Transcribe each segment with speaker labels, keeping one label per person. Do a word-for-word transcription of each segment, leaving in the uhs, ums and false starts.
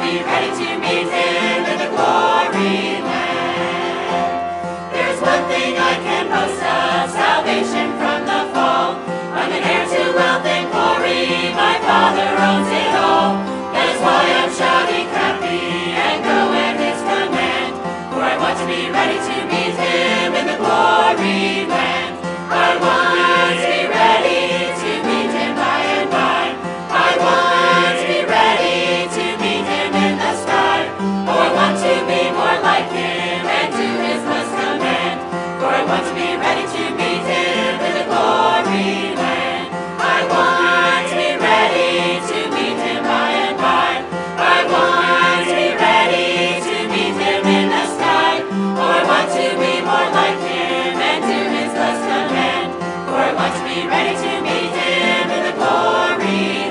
Speaker 1: be ready to meet him in the glory land. There's one thing I can boast of, salvation from the fall. I'm an heir to wealth and glory, my Father owns it all. That is why I'm shouting happy and go at his command. For I want to be ready to meet him in the glory land. I want to be ready to meet him by and by. I want to be ready to meet him in the sky. Oh, I want to be more like him and do his blessed command. For I want to be ready to meet him in the glory land. I want to be ready to meet him by and by. I want to be ready to meet him in the sky. Oh, I want to be more like him and do his blessed command. For I want to be ready to meet him in the glory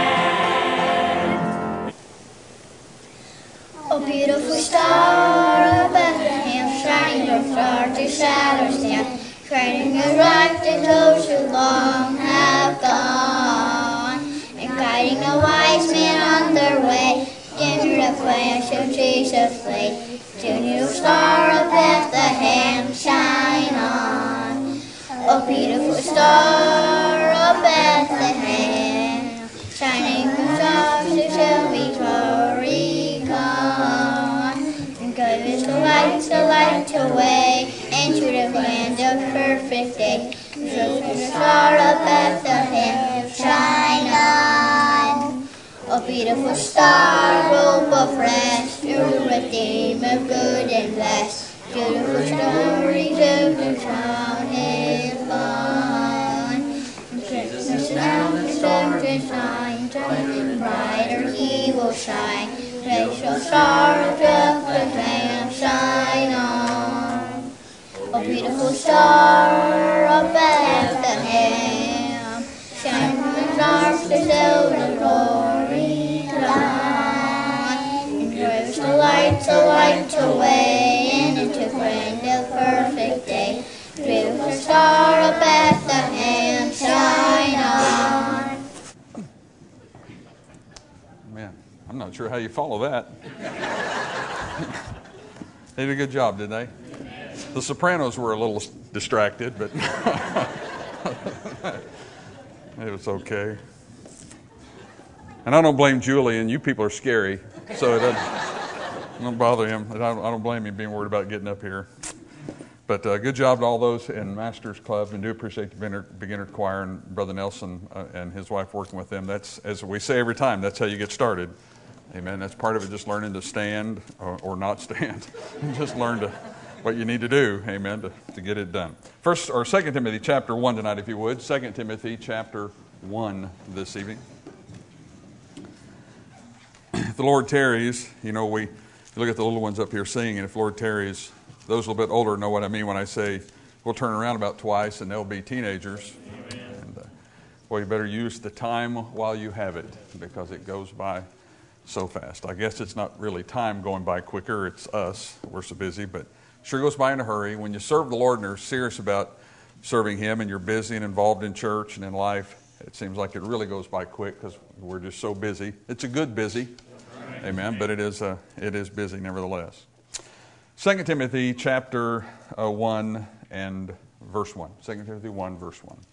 Speaker 1: land.
Speaker 2: Oh, beautiful star of Bethlehem, shining from star to shadows down, shining a light that those who long have gone, and guiding the wise men on their way, dim the flash of Jesus' lay. To new star of Bethlehem, shine on. Oh, beautiful star of Bethlehem, shining from stars to show me glory gone. And give us the light, the light to way into the land of perfect day. So the star of Bethlehem, shine on. Oh, beautiful star, robe of rest, you redeemer good and blessed. Beautiful stories of the town is gone. Jesus now the stars and shine, shining brighter he will shine. Racial star of Bethlehem, shine on. Oh, beautiful star of Bethlehem, shine from the stars to show the glory dawn. And drives the light, the light away, and into grand of perfect day. Beautiful star of Bethlehem, shine on.
Speaker 3: Man, I'm not sure how you follow that. They did a good job, didn't they? The sopranos were a little distracted, but it was okay. And I don't blame Julian. You people are scary, so it doesn't, don't bother him. I don't, I don't blame him being worried about getting up here. But uh, good job to all those in Masters Club, and do appreciate the beginner, beginner choir and Brother Nelson uh, and his wife working with them. That's, as we say every time, that's how you get started. Amen. That's part of it, just learning to stand or, or not stand. Just learn to what you need to do, amen, to, to get it done. First, or Second Timothy chapter one tonight, if you would. Second Timothy chapter one this evening. If the Lord tarries, you know, we look at the little ones up here singing, and if the Lord tarries, those a little bit older know what I mean when I say we'll turn around about twice and they'll be teenagers. Amen. And uh, well, you better use the time while you have it, because it goes by so fast. I guess it's not really time going by quicker, it's us. We're so busy, but sure goes by in a hurry. When you serve the Lord and are serious about serving Him, and you're busy and involved in church and in life, it seems like it really goes by quick because we're just so busy. It's a good busy, amen, but it is a, it is busy nevertheless. Second Timothy chapter uh, one and verse one. Second Timothy one, verse one.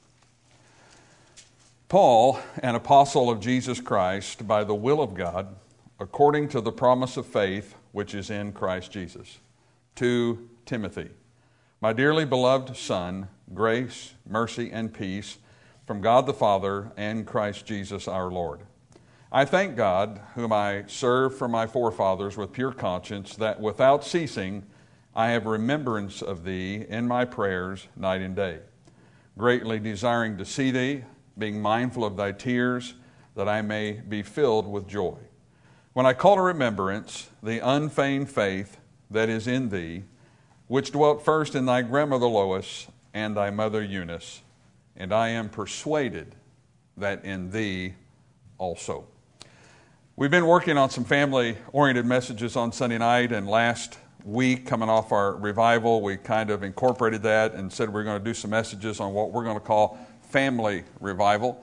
Speaker 3: Paul, an apostle of Jesus Christ, by the will of God, according to the promise of faith which is in Christ Jesus, to Timothy, my dearly beloved son, grace, mercy, and peace from God the Father and Christ Jesus our Lord. I thank God, whom I serve for my forefathers with pure conscience, that without ceasing I have remembrance of thee in my prayers night and day, greatly desiring to see thee, being mindful of thy tears, that I may be filled with joy. When I call to remembrance the unfeigned faith that is in thee, which dwelt first in thy grandmother Lois and thy mother Eunice, and I am persuaded that in thee also. We've been working on some family-oriented messages on Sunday night, and last week, coming off our revival, we kind of incorporated that and said we're going to do some messages on what we're going to call family revival.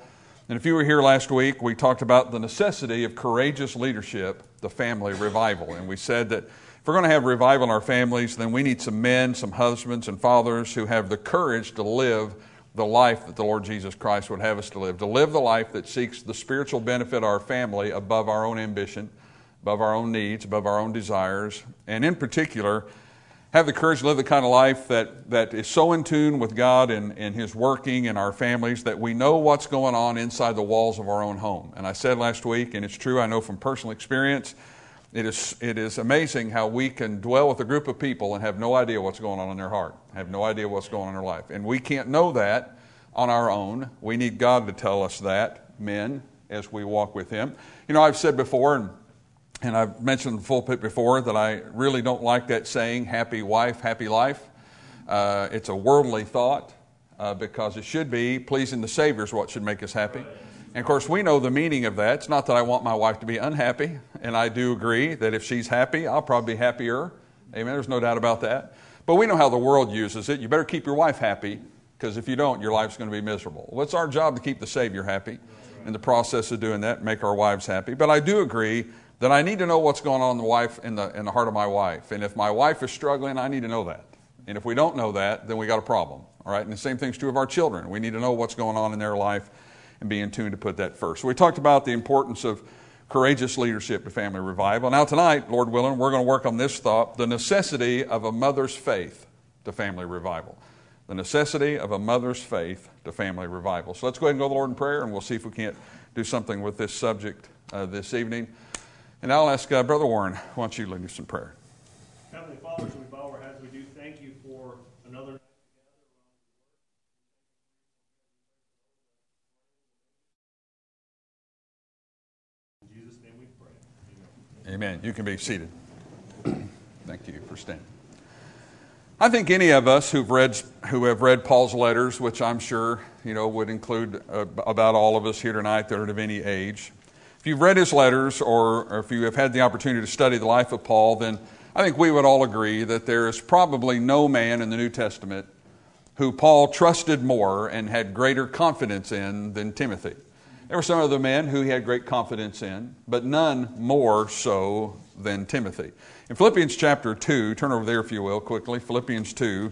Speaker 3: And if you were here last week, we talked about the necessity of courageous leadership, the family revival. And we said that if we're going to have revival in our families, then we need some men, some husbands and fathers who have the courage to live the life that the Lord Jesus Christ would have us to live, to live the life that seeks the spiritual benefit of our family above our own ambition, above our own needs, above our own desires, and in particular, have the courage to live the kind of life that, that is so in tune with God and, and His working in our families that we know what's going on inside the walls of our own home. And I said last week, and it's true, I know from personal experience, it is, it is amazing how we can dwell with a group of people and have no idea what's going on in their heart, have no idea what's going on in their life. And we can't know that on our own. We need God to tell us that, men, as we walk with Him. You know, I've said before, and And I've mentioned in the pulpit before that I really don't like that saying, happy wife, happy life. Uh, it's a worldly thought uh, because it should be pleasing the Savior is what should make us happy. And of course, we know the meaning of that. It's not that I want my wife to be unhappy. And I do agree that if she's happy, I'll probably be happier. Amen. There's no doubt about that. But we know how the world uses it. You better keep your wife happy because if you don't, your life's going to be miserable. Well, it's our job to keep the Savior happy. In the process of doing that, make our wives happy. But I do agree that I need to know what's going on in the wife in the in the heart of my wife. And if my wife is struggling, I need to know that. And if we don't know that, then we got a problem. All right. And the same thing's true of our children. We need to know what's going on in their life and be in tune to put that first. So we talked about the importance of courageous leadership to family revival. Now tonight, Lord willing, we're going to work on this thought, the necessity of a mother's faith to family revival. The necessity of a mother's faith to family revival. So let's go ahead and go to the Lord in prayer, and we'll see if we can't do something with this subject uh, this evening. And I'll ask uh, Brother Warren, why don't you lead us in prayer?
Speaker 4: Heavenly Father, as we bow our heads, we do thank you for another night together. In Jesus' name we pray. Amen.
Speaker 3: Amen. You can be seated. Thank you for standing. I think any of us who've read, who have read Paul's letters, which I'm sure you know would include uh, about all of us here tonight that are of any age, if you've read his letters or, or if you have had the opportunity to study the life of Paul, then I think we would all agree that there is probably no man in the New Testament who Paul trusted more and had greater confidence in than Timothy. There were some other men who he had great confidence in, but none more so than Timothy. In Philippians chapter two, turn over there if you will quickly, Philippians two.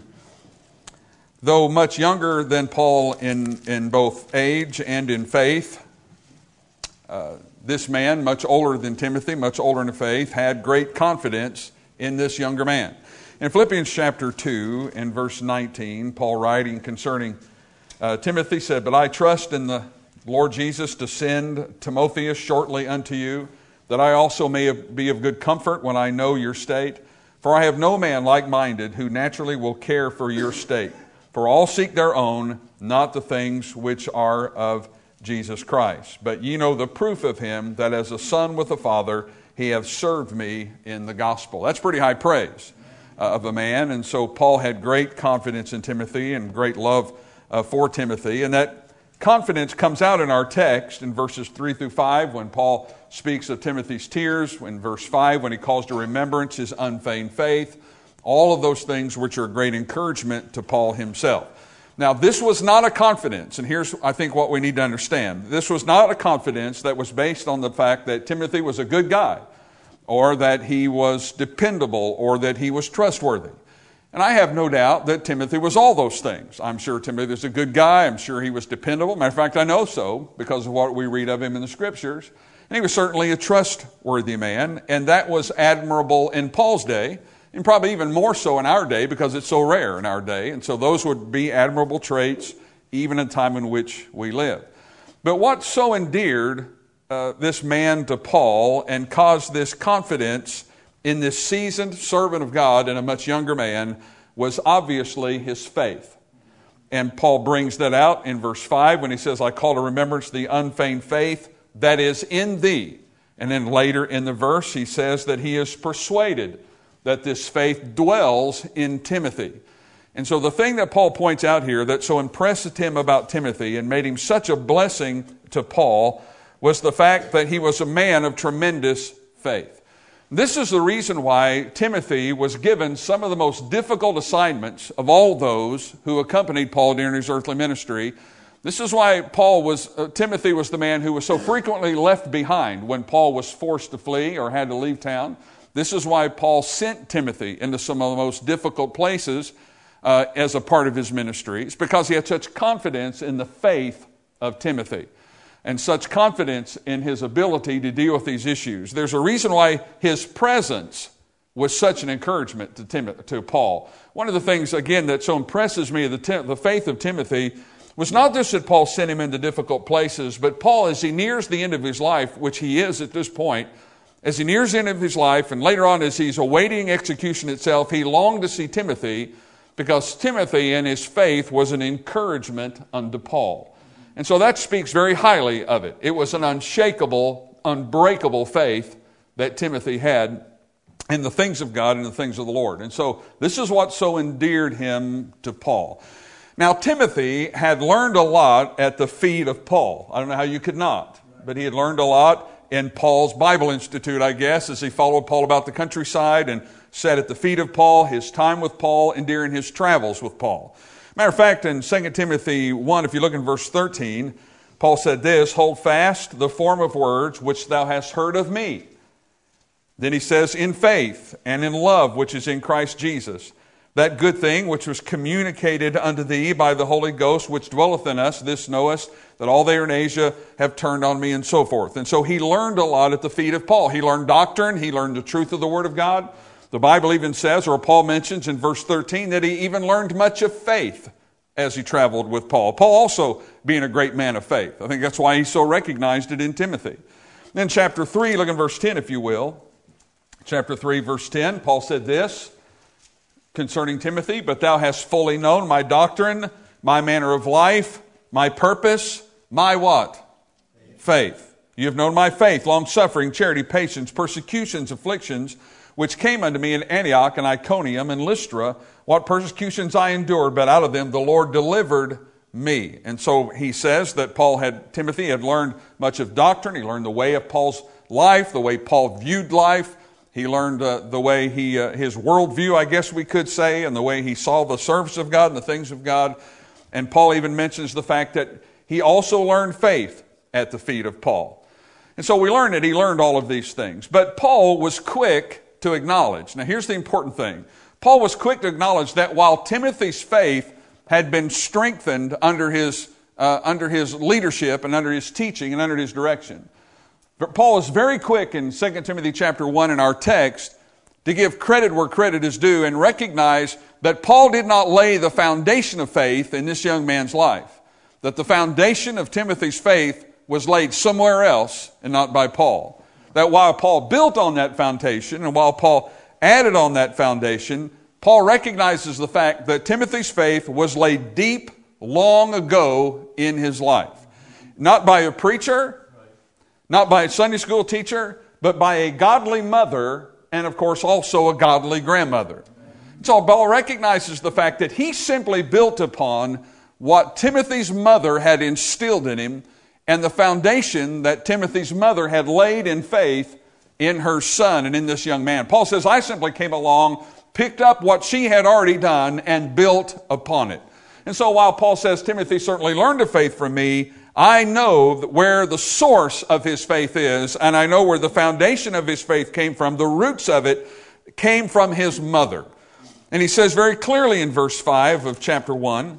Speaker 3: Though much younger than Paul in, in both age and in faith, uh, this man, much older than Timothy, much older in faith, had great confidence in this younger man. In Philippians chapter two, in verse nineteen, Paul writing concerning uh, Timothy said, "But I trust in the Lord Jesus to send Timotheus shortly unto you, that I also may be of good comfort when I know your state. For I have no man like-minded who naturally will care for your state. For all seek their own, not the things which are of Jesus Christ. But ye know the proof of him, that as a son with a father, he hath served me in the gospel." That's pretty high praise uh, of a man. And so Paul had great confidence in Timothy and great love uh, for Timothy. And that confidence comes out in our text in verses three through five when Paul speaks of Timothy's tears, in verse five when he calls to remembrance his unfeigned faith, all of those things which are great encouragement to Paul himself. Now, this was not a confidence, and here's, I think, what we need to understand. This was not a confidence that was based on the fact that Timothy was a good guy, or that he was dependable, or that he was trustworthy. And I have no doubt that Timothy was all those things. I'm sure Timothy was a good guy. I'm sure he was dependable. Matter of fact, I know so because of what we read of him in the Scriptures. And he was certainly a trustworthy man, and that was admirable in Paul's day, and probably even more so in our day because it's so rare in our day. And so those would be admirable traits even in the time in which we live. But what so endeared uh, this man to Paul and caused this confidence in this seasoned servant of God and a much younger man was obviously his faith. And Paul brings that out in verse five when he says, "I call to remembrance the unfeigned faith that is in thee." And then later in the verse he says that he is persuaded that this faith dwells in Timothy. And so the thing that Paul points out here that so impressed him about Timothy and made him such a blessing to Paul was the fact that he was a man of tremendous faith. This is the reason why Timothy was given some of the most difficult assignments of all those who accompanied Paul during his earthly ministry. This is why Paul was, uh, Timothy was the man who was so frequently left behind when Paul was forced to flee or had to leave town. This is why Paul sent Timothy into some of the most difficult places uh, as a part of his ministry. It's because he had such confidence in the faith of Timothy and such confidence in his ability to deal with these issues. There's a reason why his presence was such an encouragement to Tim- to Paul. One of the things, again, that so impresses me of the, Tim- the faith of Timothy was not just that Paul sent him into difficult places, but Paul, as he nears the end of his life, which he is at this point, as he nears the end of his life, and later on as he's awaiting execution itself, he longed to see Timothy, because Timothy and his faith was an encouragement unto Paul. And so that speaks very highly of it. It was an unshakable, unbreakable faith that Timothy had in the things of God and the things of the Lord. And so this is what so endeared him to Paul. Now, Timothy had learned a lot at the feet of Paul. I don't know how you could not, but he had learned a lot in Paul's Bible Institute, I guess, as he followed Paul about the countryside and sat at the feet of Paul, his time with Paul, and during his travels with Paul. Matter of fact, in Second Timothy one, if you look in verse thirteen, Paul said this, "Hold fast the form of words which thou hast heard of me." Then he says, "In faith and in love which is in Christ Jesus. That good thing which was communicated unto thee by the Holy Ghost which dwelleth in us, this knowest, that all there in Asia have turned on me," and so forth. And so he learned a lot at the feet of Paul. He learned doctrine. He learned the truth of the Word of God. The Bible even says, or Paul mentions in verse thirteen, that he even learned much of faith as he traveled with Paul. Paul also being a great man of faith. I think that's why he so recognized it in Timothy. Then chapter three, look in verse ten if you will. Chapter three, verse ten, Paul said this concerning Timothy, "But thou hast fully known my doctrine, my manner of life, my purpose, my" what? Faith. "You have known my faith, long-suffering, charity, patience, persecutions, afflictions, which came unto me in Antioch and Iconium and Lystra, what persecutions I endured, but out of them the Lord delivered me." And so he says that Paul had, Timothy had learned much of doctrine. He learned the way of Paul's life, the way Paul viewed life. He learned uh, the way he, uh, his worldview, I guess we could say, and the way he saw the service of God and the things of God. And Paul even mentions the fact that he also learned faith at the feet of Paul. And so we learn that he learned all of these things. But Paul was quick to acknowledge. Now here's the important thing. Paul was quick to acknowledge that while Timothy's faith had been strengthened under his, uh, under his leadership and under his teaching and under his direction, but Paul is very quick in Second Timothy chapter one in our text to give credit where credit is due and recognize that Paul did not lay the foundation of faith in this young man's life. That the foundation of Timothy's faith was laid somewhere else and not by Paul. That while Paul built on that foundation and while Paul added on that foundation, Paul recognizes the fact that Timothy's faith was laid deep long ago in his life. Not by a preacher, not by a Sunday school teacher, but by a godly mother and, of course, also a godly grandmother. So Paul recognizes the fact that he simply built upon what Timothy's mother had instilled in him and the foundation that Timothy's mother had laid in faith in her son and in this young man. Paul says, I simply came along, picked up what she had already done, and built upon it. And so while Paul says, Timothy certainly learned of faith from me, I know where the source of his faith is, and I know where the foundation of his faith came from. The roots of it came from his mother. And he says very clearly in verse five of chapter one,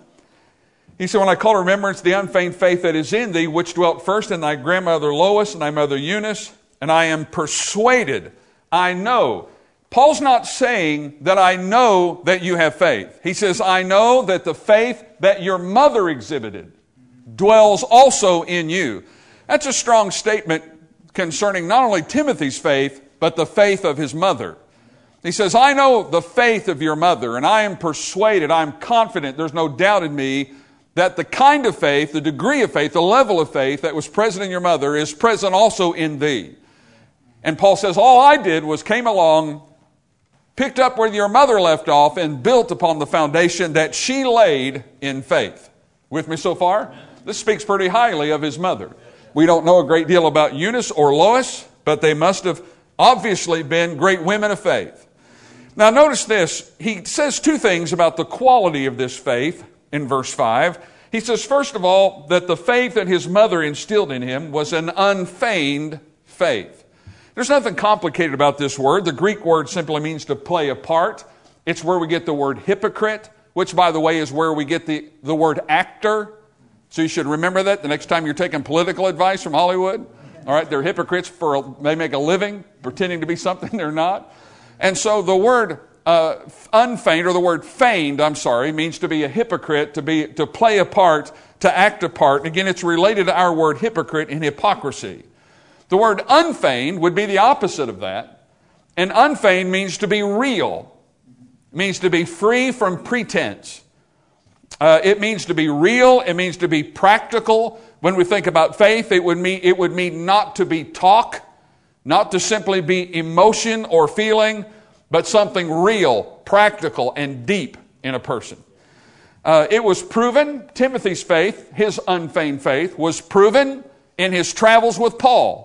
Speaker 3: he said, when I call to remembrance the unfeigned faith that is in thee, which dwelt first in thy grandmother Lois and thy mother Eunice, and I am persuaded, I know. Paul's not saying that I know that you have faith. He says, I know that the faith that your mother exhibited dwells also in you. That's a strong statement concerning not only Timothy's faith, but the faith of his mother. He says, I know the faith of your mother, and I am persuaded, I am confident, there's no doubt in me, that the kind of faith, the degree of faith, the level of faith that was present in your mother is present also in thee. And Paul says, all I did was came along, picked up where your mother left off, and built upon the foundation that she laid in faith. With me so far? This speaks pretty highly of his mother. We don't know a great deal about Eunice or Lois, but they must have obviously been great women of faith. Now notice this. He says two things about the quality of this faith in verse five. He says, first of all, that the faith that his mother instilled in him was an unfeigned faith. There's nothing complicated about this word. The Greek word simply means to play a part. It's where we get the word hypocrite, which, by the way, is where we get the, the word actor. So you should remember that the next time you're taking political advice from Hollywood. All right, they're hypocrites for a, they make a living pretending to be something they're not. And so the word uh, unfeigned, or the word feigned, I'm sorry, means to be a hypocrite, to be to play a part, to act a part. And again, it's related to our word hypocrite and hypocrisy. The word unfeigned would be the opposite of that. And unfeigned means to be real. It means to be free from pretense. Uh, it means to be real. It means to be practical. When we think about faith, it would mean it would mean not to be talk, not to simply be emotion or feeling, but something real, practical, and deep in a person. Uh, it was proven, Timothy's faith, his unfeigned faith, was proven in his travels with Paul.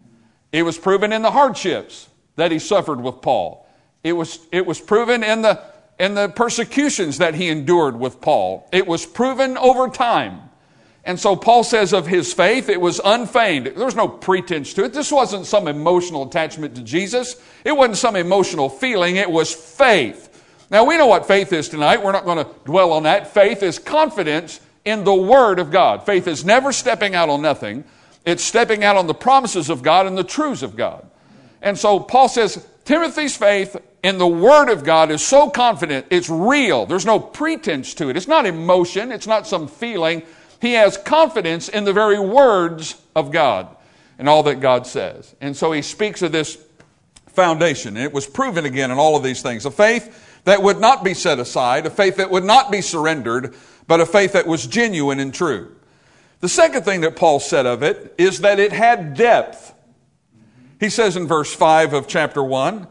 Speaker 3: It was proven in the hardships that he suffered with Paul. It was, it was proven in the, in the persecutions that he endured with Paul. It was proven over time. And so Paul says of his faith, it was unfeigned. There was no pretense to it. This wasn't some emotional attachment to Jesus. It wasn't some emotional feeling. It was faith. Now, we know what faith is tonight. We're not going to dwell on that. Faith is confidence in the Word of God. Faith is never stepping out on nothing. It's stepping out on the promises of God and the truths of God. And so Paul says, Timothy's faith in the Word of God is so confident, it's real. There's no pretense to it. It's not emotion. It's not some feeling. He has confidence in the very words of God and all that God says. And so he speaks of this foundation. And it was proven again in all of these things. A faith that would not be set aside, a faith that would not be surrendered, but a faith that was genuine and true. The second thing that Paul said of it is that it had depth. He says in verse five of chapter one,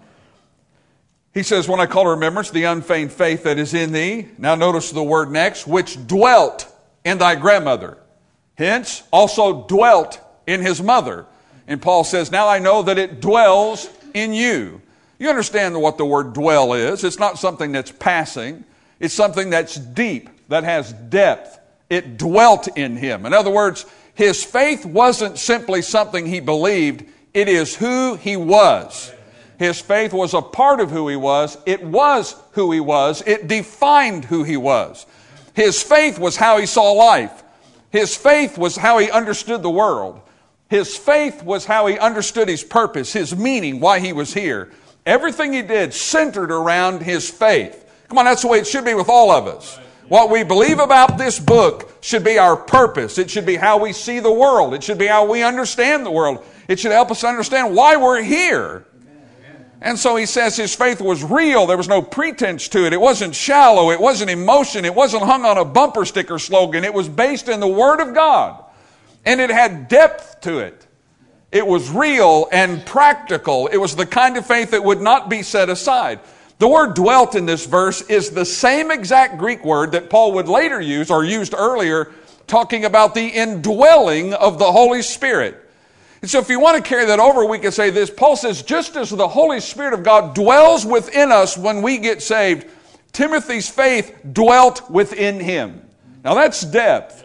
Speaker 3: he says, when I call to remembrance the unfeigned faith that is in thee. Now notice the word next, which dwelt in thy grandmother. Hence, also dwelt in his mother. And Paul says, now I know that it dwells in you. You understand what the word dwell is. It's not something that's passing. It's something that's deep, that has depth. It dwelt in him. In other words, his faith wasn't simply something he believed. It is who he was. His faith was a part of who he was. It was who he was. It defined who he was. His faith was how he saw life. His faith was how he understood the world. His faith was how he understood his purpose, his meaning, why he was here. Everything he did centered around his faith. Come on, that's the way it should be with all of us. What we believe about this book should be our purpose. It should be how we see the world. It should be how we understand the world. It should help us understand why we're here. And so he says his faith was real. There was no pretense to it. It wasn't shallow. It wasn't emotion. It wasn't hung on a bumper sticker slogan. It was based in the Word of God. And it had depth to it. It was real and practical. It was the kind of faith that would not be set aside. The word dwelt in this verse is the same exact Greek word that Paul would later use, or used earlier, talking about the indwelling of the Holy Spirit. And so if you want to carry that over, we can say this. Paul says, just as the Holy Spirit of God dwells within us when we get saved, Timothy's faith dwelt within him. Now that's depth.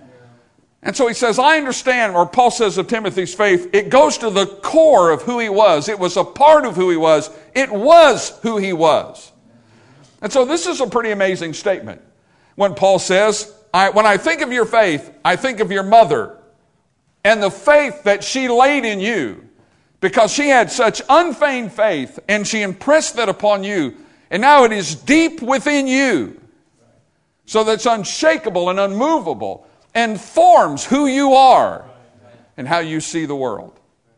Speaker 3: And so he says, I understand, or Paul says of Timothy's faith, it goes to the core of who he was. It was a part of who he was. It was who he was. And so this is a pretty amazing statement. When Paul says, I, when I think of your faith, I think of your mother and the faith that she laid in you, because she had such unfeigned faith and she impressed that upon you. And now it is deep within you, so that it's unshakable and unmovable, and forms who you are and how you see the world.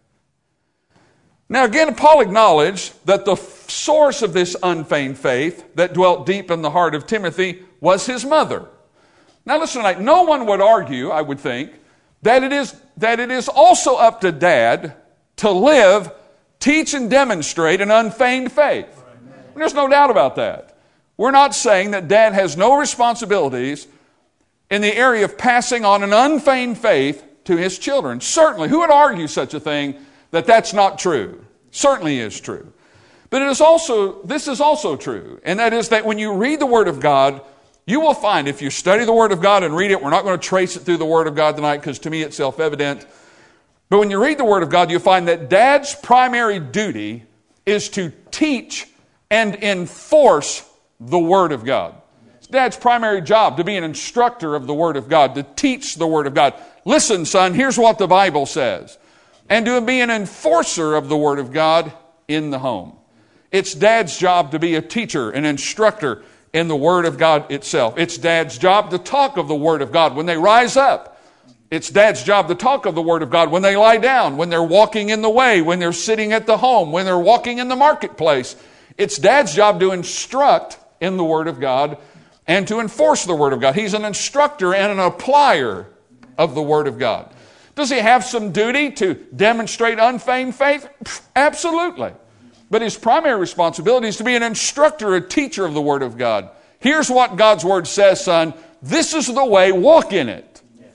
Speaker 3: Now again, Paul acknowledged that the source of this unfeigned faith that dwelt deep in the heart of Timothy was his mother. Now listen tonight, no one would argue, I would think, that it is, that it is also up to dad to live, teach, and demonstrate an unfeigned faith. There's no doubt about that. We're not saying that dad has no responsibilities in the area of passing on an unfeigned faith to his children. Certainly, who would argue such a thing, that that's not true? Certainly is true. But it is also, this is also true, and that is that when you read the Word of God, You will find, if you study the Word of God and read it, we're not going to trace it through the Word of God tonight because to me it's self-evident. But when you read the Word of God, you'll find that Dad's primary duty is to teach and enforce the Word of God. It's Dad's primary job, to be an instructor of the Word of God, to teach the Word of God. Listen, son, here's what the Bible says. And to be an enforcer of the Word of God in the home. It's Dad's job to be a teacher, an instructor in the Word of God itself. It's Dad's job to talk of the Word of God when they rise up. It's Dad's job to talk of the Word of God when they lie down, when they're walking in the way, when they're sitting at the home, when they're walking in the marketplace. It's Dad's job to instruct in the Word of God and to enforce the Word of God. He's an instructor and an applier of the Word of God. Does he have some duty to demonstrate unfeigned faith? Absolutely. But his primary responsibility is to be an instructor, a teacher of the Word of God. Here's what God's Word says, son. This is the way, walk in it.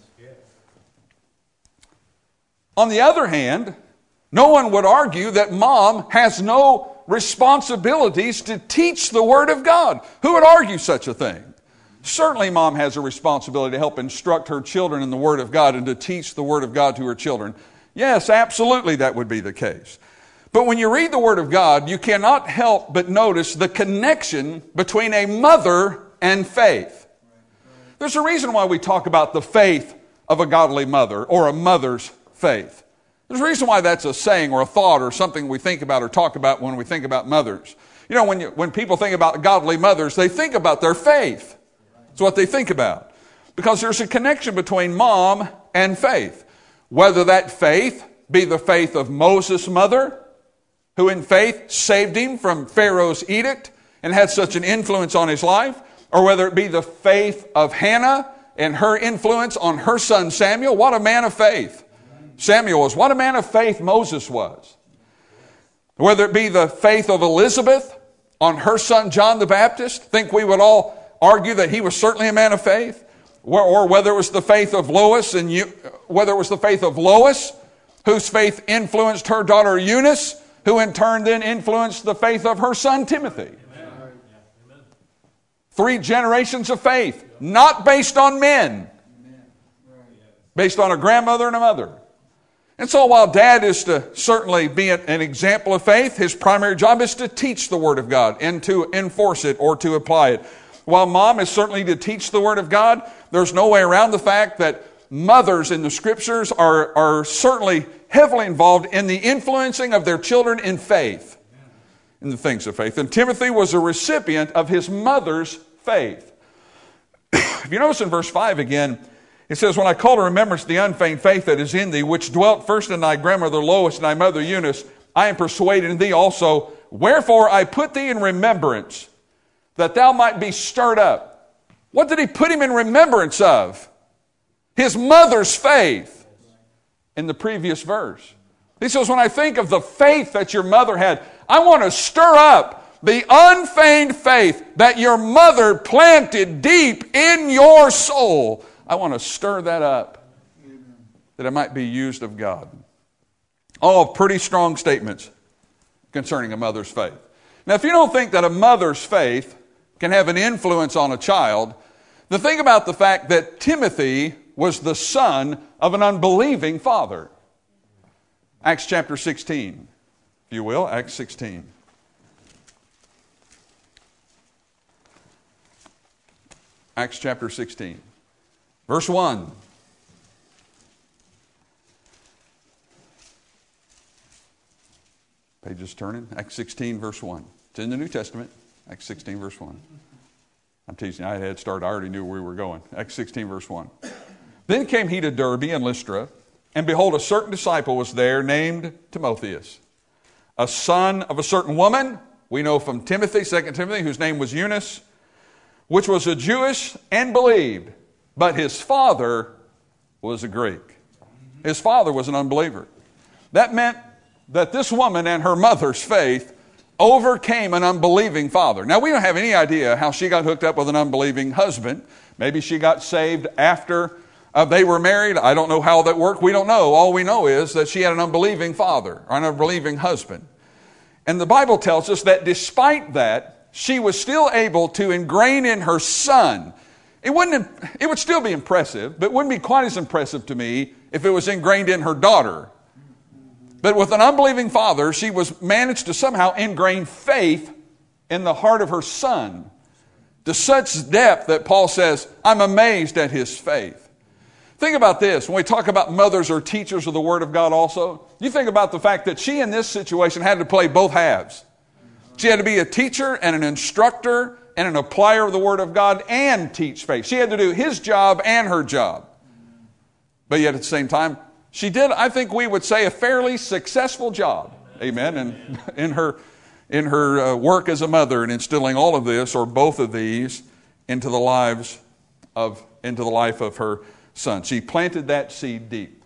Speaker 3: On the other hand, no one would argue that mom has no responsibilities to teach the Word of God. Who would argue such a thing? Certainly mom has a responsibility to help instruct her children in the Word of God and to teach the Word of God to her children. Yes, absolutely that would be the case. But when you read the Word of God, you cannot help but notice the connection between a mother and faith. There's a reason why we talk about the faith of a godly mother or a mother's faith. There's a reason why that's a saying or a thought or something we think about or talk about when we think about mothers. You know, when you, when people think about godly mothers, they think about their faith. That's what they think about. Because there's a connection between mom and faith. Whether that faith be the faith of Moses' mother, who in faith saved him from Pharaoh's edict and had such an influence on his life, or whether it be the faith of Hannah and her influence on her son Samuel. What a man of faith Samuel was. What a man of faith Moses was. Whether it be the faith of Elizabeth on her son John the Baptist, think we would all argue that he was certainly a man of faith. Or whether it was the faith of Lois and you, whether it was the faith of Lois, whose faith influenced her daughter Eunice, who in turn then influenced the faith of her son Timothy. Amen. Three generations of faith, not based on men, based on a grandmother and a mother. And so while Dad is to certainly be an example of faith, his primary job is to teach the Word of God and to enforce it or to apply it. While Mom is certainly to teach the Word of God, there's no way around the fact that mothers in the Scriptures are, are certainly heavily involved in the influencing of their children in faith, in the things of faith. And Timothy was a recipient of his mother's faith. If you notice in verse five again, it says, when I call to remembrance the unfeigned faith that is in thee, which dwelt first in thy grandmother Lois and thy mother Eunice, I am persuaded in thee also. Wherefore I put thee in remembrance, that thou might be stirred up. What did he put him in remembrance of? His mother's faith in the previous verse. He says, when I think of the faith that your mother had, I want to stir up the unfeigned faith that your mother planted deep in your soul. I want to stir that up, that it might be used of God. All pretty strong statements concerning a mother's faith. Now, if you don't think that a mother's faith can have an influence on a child, then think about the fact that Timothy was the son of an unbelieving father. Acts chapter sixteen, if you will, Acts sixteen. Acts chapter sixteen. Verse one. Page is turning. Acts sixteen, verse one. It's in the New Testament. Acts sixteen, verse one. I'm teasing you. I had started. I already knew where we were going. Acts sixteen, verse one. Then came he to Derbe and Lystra, and behold, a certain disciple was there named Timotheus, a son of a certain woman, we know from Timothy, Second Timothy, whose name was Eunice, which was a Jewish and believed, but his father was a Greek. His father was an unbeliever. That meant that this woman and her mother's faith overcame an unbelieving father. Now, we don't have any idea how she got hooked up with an unbelieving husband. Maybe she got saved after uh, they were married. I don't know how that worked. We don't know. All we know is that she had an unbelieving father or an unbelieving husband. And the Bible tells us that despite that, she was still able to ingrain in her son. It wouldn't, it would still be impressive, but it wouldn't be quite as impressive to me if it was ingrained in her daughter. But with an unbelieving father, she was managed to somehow ingrain faith in the heart of her son to such depth that Paul says, I'm amazed at his faith. Think about this. When we talk about mothers or teachers of the Word of God also, you think about the fact that she in this situation had to play both halves. She had to be a teacher and an instructor and an applier of the Word of God and teach faith. She had to do his job and her job. But yet at the same time, she did, I think we would say, a fairly successful job. Amen. And in her, in her uh, work as a mother and instilling all of this or both of these into the lives of, into the life of her son. She planted that seed deep.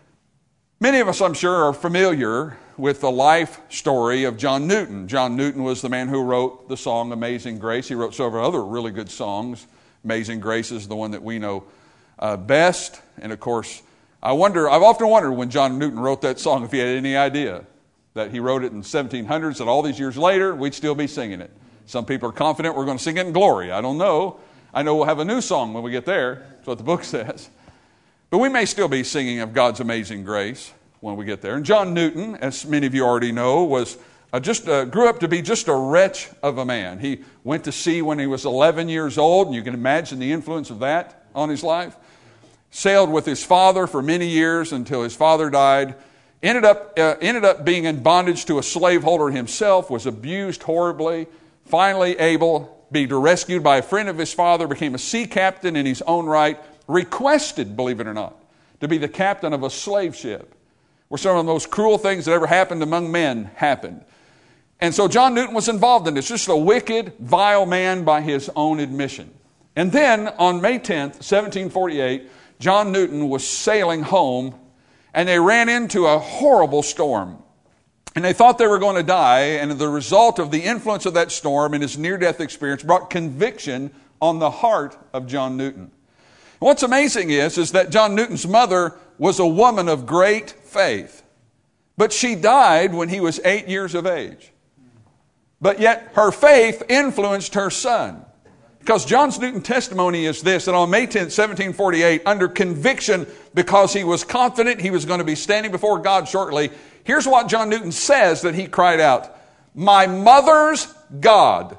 Speaker 3: Many of us, I'm sure, are familiar with the life story of John Newton. John Newton was the man who wrote the song Amazing Grace. He wrote several other really good songs. Amazing Grace is the one that we know uh, best. And of course, I wonder, I've often wondered when John Newton wrote that song if he had any idea that he wrote it in the seventeen hundreds and all these years later, we'd still be singing it. Some people are confident we're going to sing it in glory. I don't know. I know we'll have a new song when we get there. That's what the book says. But we may still be singing of God's amazing grace when we get there. And John Newton, as many of you already know, was uh, just uh, grew up to be just a wretch of a man. He went to sea when he was eleven years old, and you can imagine the influence of that on his life. Sailed with his father for many years until his father died. Ended up, uh, ended up being in bondage to a slaveholder himself, was abused horribly. Finally able to be rescued by a friend of his father, became a sea captain in his own right, requested, believe it or not, to be the captain of a slave ship, where some of the most cruel things that ever happened among men happened. And so John Newton was involved in this, just a wicked, vile man by his own admission. And then on May tenth, seventeen forty-eight, John Newton was sailing home, and they ran into a horrible storm. And they thought they were going to die, and the result of the influence of that storm and his near-death experience brought conviction on the heart of John Newton. What's amazing is, is that John Newton's mother was a woman of great faith. But she died when he was eight years of age. But yet her faith influenced her son. Because John Newton's testimony is this, that on May tenth, seventeen forty-eight, under conviction because he was confident he was going to be standing before God shortly, here's what John Newton says that he cried out, "My mother's God,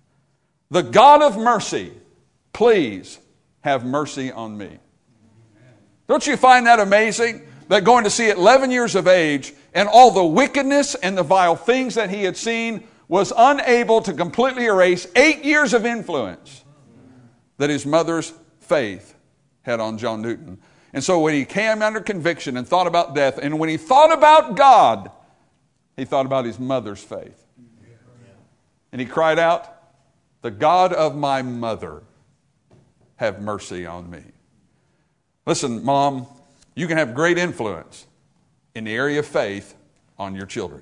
Speaker 3: the God of mercy, please have mercy on me." Don't you find that amazing? That going to see at eleven years of age and all the wickedness and the vile things that he had seen was unable to completely erase eight years of influence that his mother's faith had on John Newton. And so when he came under conviction and thought about death, and when he thought about God, he thought about his mother's faith. And he cried out, "The God of my mother, have mercy on me." Listen, Mom, you can have great influence in the area of faith on your children.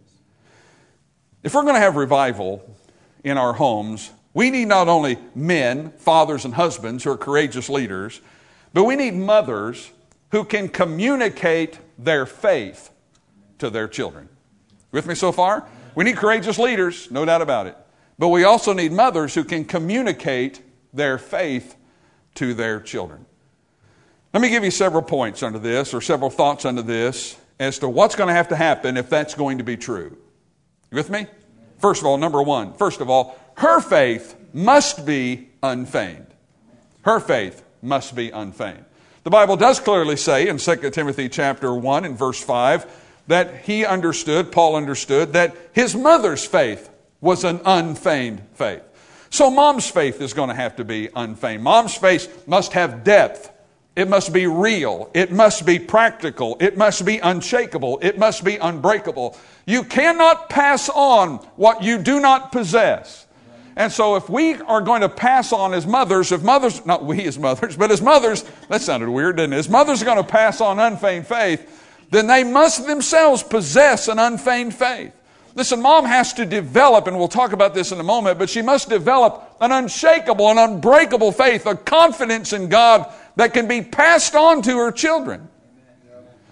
Speaker 3: If we're going to have revival in our homes, we need not only men, fathers and husbands who are courageous leaders, but we need mothers who can communicate their faith to their children. With me so far? We need courageous leaders, no doubt about it. But we also need mothers who can communicate their faith to their children. Let me give you several points under this, or several thoughts under this, as to what's going to have to happen if that's going to be true. You with me? First of all, number one, first of all, her faith must be unfeigned. Her faith must be unfeigned. The Bible does clearly say in Second Timothy chapter one and verse five that he understood, Paul understood, that his mother's faith was an unfeigned faith. So mom's faith is going to have to be unfeigned. Mom's faith must have depth. It must be real. It must be practical. It must be unshakable. It must be unbreakable. You cannot pass on what you do not possess. And so if we are going to pass on as mothers, if mothers, not we as mothers, but as mothers, that sounded weird, didn't it? As mothers are going to pass on unfeigned faith, then they must themselves possess an unfeigned faith. Listen, mom has to develop, and we'll talk about this in a moment, but she must develop an unshakable and unbreakable faith, a confidence in God that can be passed on to her children.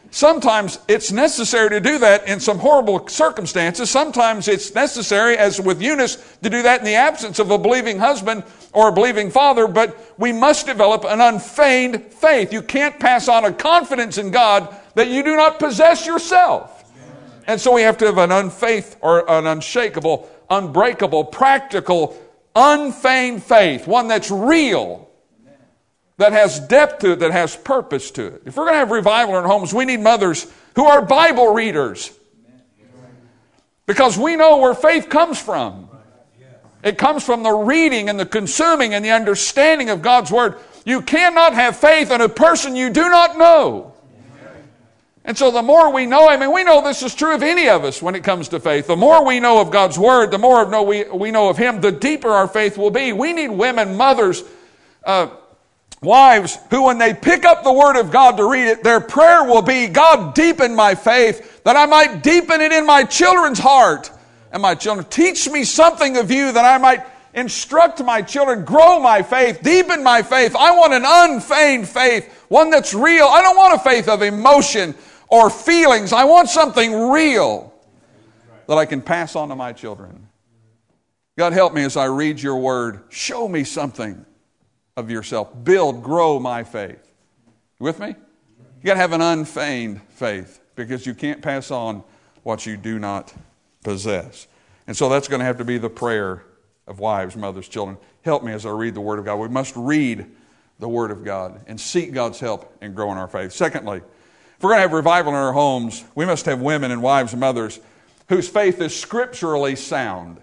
Speaker 3: Sometimes it's necessary to do that in some horrible circumstances. Sometimes it's necessary, as with Eunice, to do that in the absence of a believing husband or a believing father, but we must develop an unfeigned faith. You can't pass on a confidence in God that you do not possess yourself. And so we have to have an unfaith or an unshakable, unbreakable, practical, unfeigned faith, one that's real, that has depth to it, that has purpose to it. If we're going to have revival in our homes, we need mothers who are Bible readers. Because we know where faith comes from. It comes from the reading and the consuming and the understanding of God's Word. You cannot have faith in a person you do not know. And so the more we know Him, and we know this is true of any of us when it comes to faith, the more we know of God's Word, the more know we, we know of Him, the deeper our faith will be. We need women, mothers, uh, wives, who when they pick up the Word of God to read it, their prayer will be, God, deepen my faith, that I might deepen it in my children's heart. And my children, teach me something of you that I might instruct my children, grow my faith, deepen my faith. I want an unfeigned faith, one that's real. I don't want a faith of emotion or feelings. I want something real that I can pass on to my children. God, help me as I read your word. Show me something of yourself. Build, grow my faith. You with me? You got to have an unfeigned faith because you can't pass on what you do not possess. And so that's going to have to be the prayer of wives, mothers, children. Help me as I read the Word of God. We must read the Word of God and seek God's help in growing our faith. Secondly, if we're going to have revival in our homes, we must have women and wives and mothers whose faith is scripturally sound.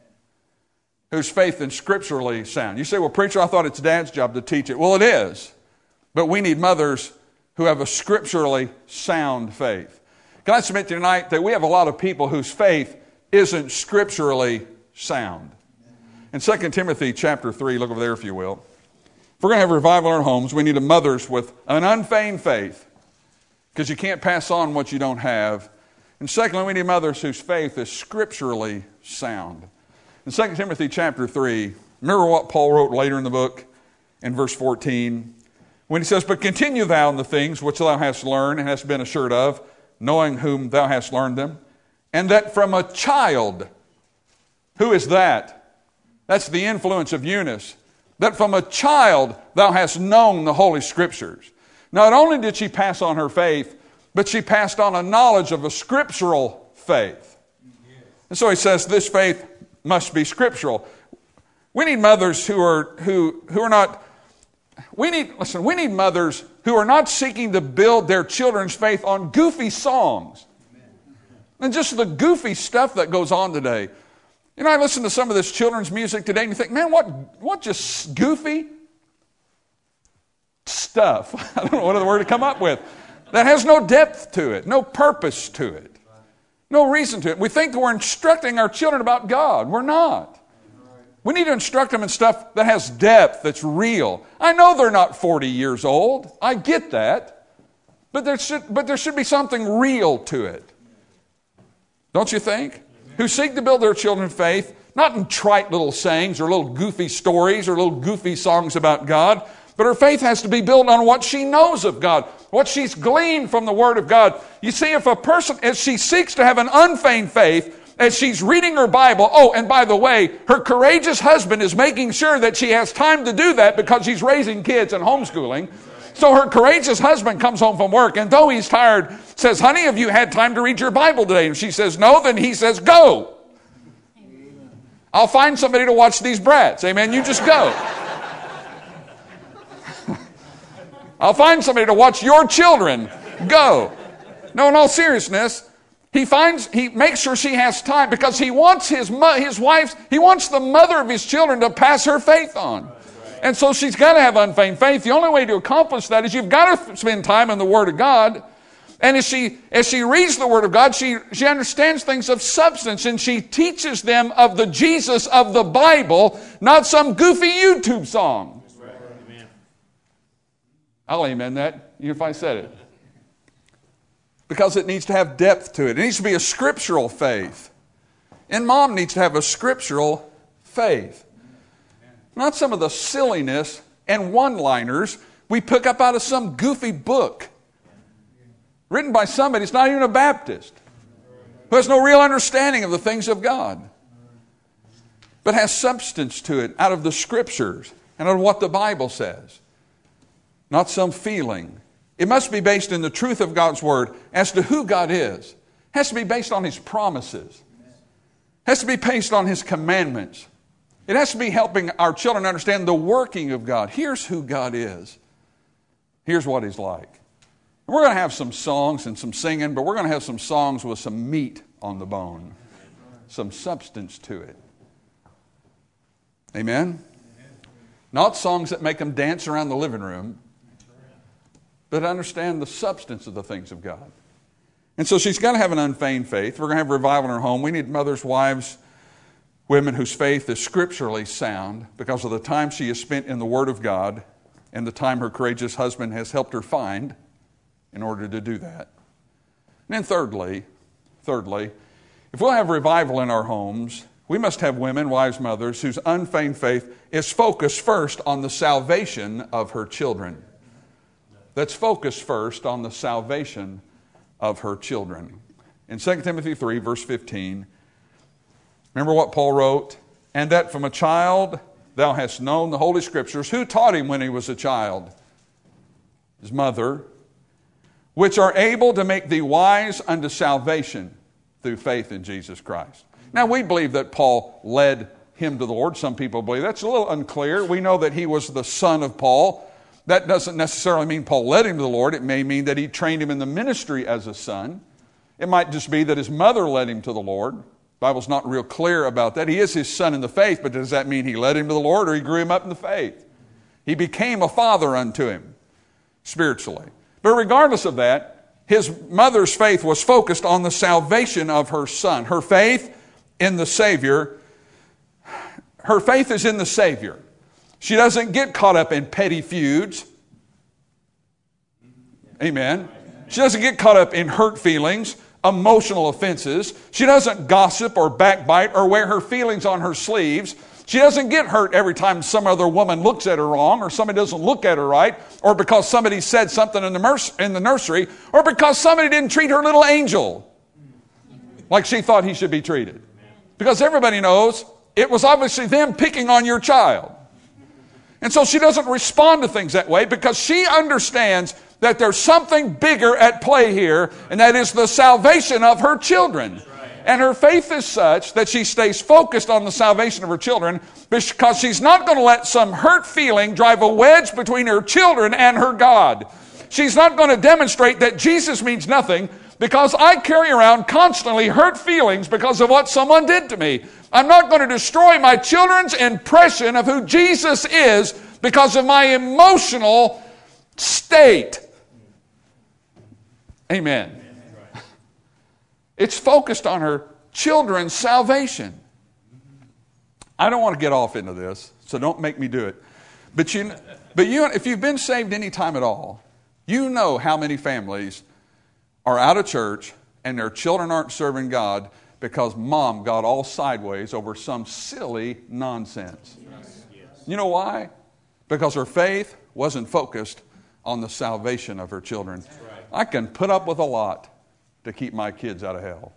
Speaker 3: Whose faith is scripturally sound. You say, well, preacher, I thought it's Dad's job to teach it. Well, it is. But we need mothers who have a scripturally sound faith. Can I submit to you tonight that we have a lot of people whose faith isn't scripturally sound? In Second Timothy chapter three, look over there if you will. If we're going to have revival in our homes, we need mothers with an unfeigned faith, because you can't pass on what you don't have. And secondly, we need mothers whose faith is scripturally sound. In Second Timothy chapter three, remember what Paul wrote later in the book in verse fourteen, when he says, but continue thou in the things which thou hast learned and hast been assured of, knowing whom thou hast learned them, and that from a child, who is that? That's the influence of Eunice. That from a child thou hast known the Holy Scriptures. Not only did she pass on her faith, but she passed on a knowledge of a scriptural faith. And so he says this faith must be scriptural. We need mothers who are who who are not we need listen, we need mothers who are not seeking to build their children's faith on goofy songs. And just the goofy stuff that goes on today. You know, I listen to some of this children's music today and you think, man, what what just goofy stuff. I don't know what other word to come up with. That has no depth to it, no purpose to it, no reason to it. We think that we're instructing our children about God. We're not. We need to instruct them in stuff that has depth, that's real. I know they're not forty years old. I get that. But there should, but there should be something real to it. Don't you think? Who seek to build their children's faith, not in trite little sayings or little goofy stories or little goofy songs about God, but her faith has to be built on what she knows of God, what she's gleaned from the Word of God. You see, if a person, as she seeks to have an unfeigned faith, as she's reading her Bible, oh, and by the way, her courageous husband is making sure that she has time to do that because she's raising kids and homeschooling. So her courageous husband comes home from work, and though he's tired, says, honey, have you had time to read your Bible today? And she says, no. Then he says, go. I'll find somebody to watch these brats. Amen. You just go. I'll find somebody to watch your children. Go. No, in all seriousness, he finds, he makes sure she has time because he wants his his wife's, he wants the mother of his children to pass her faith on. And so she's got to have unfeigned faith. The only way to accomplish that is you've got to spend time in the Word of God. And as she as she reads the Word of God, she, she understands things of substance, and she teaches them of the Jesus of the Bible, not some goofy YouTube song. Right. Amen. I'll amen that, even if I said it. Because it needs to have depth to it. It needs to be a scriptural faith. And mom needs to have a scriptural faith. Not some of the silliness and one-liners we pick up out of some goofy book. Written by somebody that's not even a Baptist, who has no real understanding of the things of God, but has substance to it out of the Scriptures and out of what the Bible says. Not some feeling. It must be based in the truth of God's Word as to who God is. It has to be based on His promises. It has to be based on His commandments. It has to be helping our children understand the working of God. Here's who God is. Here's what He's like. We're going to have some songs and some singing, but we're going to have some songs with some meat on the bone, some substance to it. Amen? Not songs that make them dance around the living room, but understand the substance of the things of God. And so she's got to have an unfeigned faith. We're going to have revival in her home. We need mothers, wives, women whose faith is scripturally sound because of the time she has spent in the Word of God and the time her courageous husband has helped her find in order to do that. And then thirdly, thirdly, if we'll have revival in our homes, we must have women, wives, mothers, whose unfeigned faith is focused first on the salvation of her children. That's focused first on the salvation of her children. In Second Timothy three, verse fifteen, remember what Paul wrote? And that from a child thou hast known the Holy Scriptures. Who taught him when he was a child? His mother. Which are able to make thee wise unto salvation through faith in Jesus Christ. Now we believe that Paul led him to the Lord. Some people believe that's a little unclear. We know that he was the son of Paul. That doesn't necessarily mean Paul led him to the Lord. It may mean that he trained him in the ministry as a son. It might just be that his mother led him to the Lord. The Bible's not real clear about that. He is his son in the faith, but does that mean he led him to the Lord or he grew him up in the faith? He became a father unto him spiritually. But regardless of that, his mother's faith was focused on the salvation of her son. Her faith in the Savior, her faith is in the Savior. She doesn't get caught up in petty feuds. Amen. She doesn't get caught up in hurt feelings, emotional offenses. She doesn't gossip or backbite or wear her feelings on her sleeves. She doesn't get hurt every time some other woman looks at her wrong or somebody doesn't look at her right or because somebody said something in the, mers- in the nursery or because somebody didn't treat her little angel like she thought he should be treated. Because everybody knows it was obviously them picking on your child. And so she doesn't respond to things that way because she understands that there's something bigger at play here, and that is the salvation of her children. And her faith is such that she stays focused on the salvation of her children because she's not going to let some hurt feeling drive a wedge between her children and her God. She's not going to demonstrate that Jesus means nothing because I carry around constantly hurt feelings because of what someone did to me. I'm not going to destroy my children's impression of who Jesus is because of my emotional state. Amen. It's focused on her children's salvation. I don't want to get off into this, so don't make me do it. But you, but you, if you've been saved any time at all, you know how many families are out of church and their children aren't serving God because mom got all sideways over some silly nonsense. You know why? Because her faith wasn't focused on the salvation of her children. I can put up with a lot to keep my kids out of hell.